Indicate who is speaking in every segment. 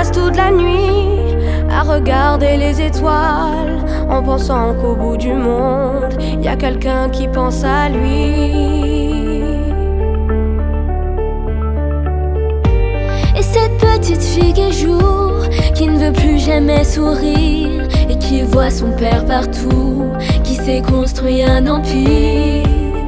Speaker 1: passe toute la nuit à regarder les étoiles en pensant qu'au bout du monde, y a quelqu'un qui pense à lui.
Speaker 2: Et cette petite fille qui joue, qui ne veut plus jamais sourire et qui voit son père partout, qui s'est construit un empire.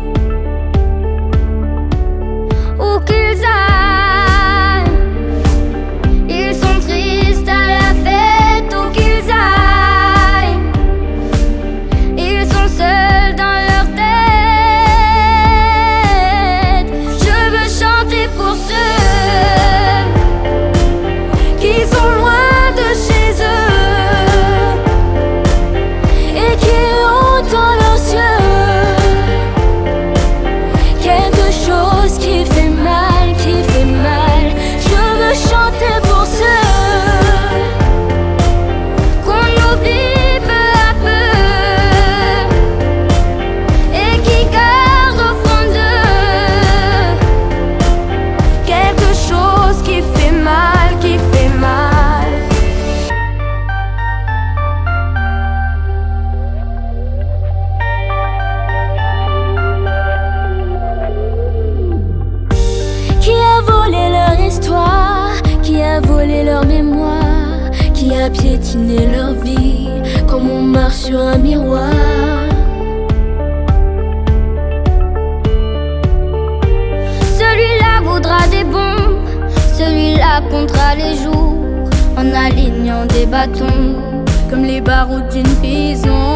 Speaker 2: Où qu'ils aillent, ils sont tristes à la fête. Où qu'ils aillent, ils sont seuls dans leur tête. Je veux chanter pour ceux qui sont loin de chez eux et qui ont dans leurs yeux quelque chose qui fait mal, qui fait mal. Je veux chanter pour ceux qu'on oublie peu à peu et qui gardent au fond d'eux quelque chose qui fait mal, qui fait mal. Qui a volé leur histoire, qui a volé leur mémoire, qui a piétiné leur vie comme on marche sur un miroir. Celui-là voudra des bombes, celui-là comptera les jours en alignant des bâtons comme les barreaux d'une prison.